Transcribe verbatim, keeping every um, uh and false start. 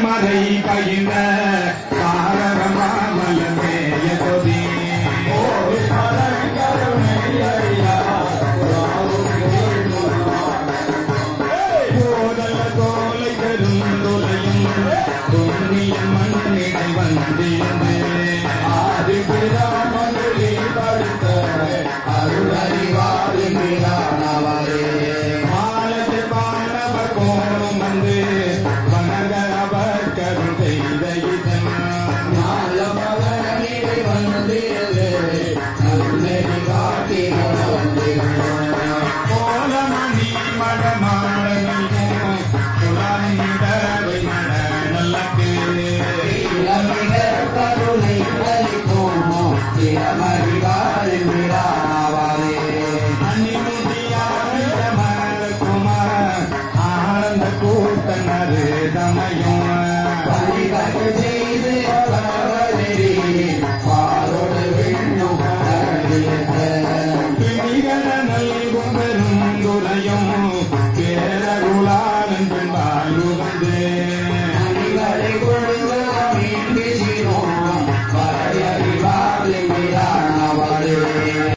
மறை பயின்ற தாரமாமலமேய கொதி போதல தோலை பெருந்தொலையும் தொன்னியன் மண்ணிடை வந்திருந்து ஆதிபிராமணி படுத்த அருளறிவாறு மீதானவரே மாலத்து பாண்டவர் கோணம் வந்து வணங்கவர் கருள் செய்த இதன் மாலமகனிடை வந்து நன்னெறி காட்டி கோலமணி மடமாடனையும் குலமிடவை மட நல்லக்கு கருணை அளிக்கும் திறமறிவாறு மீதானவரே அந்நிதியாக மனக்குமார் ஆனந்த கூட்டனரு தமையும் பரிவகை செய்து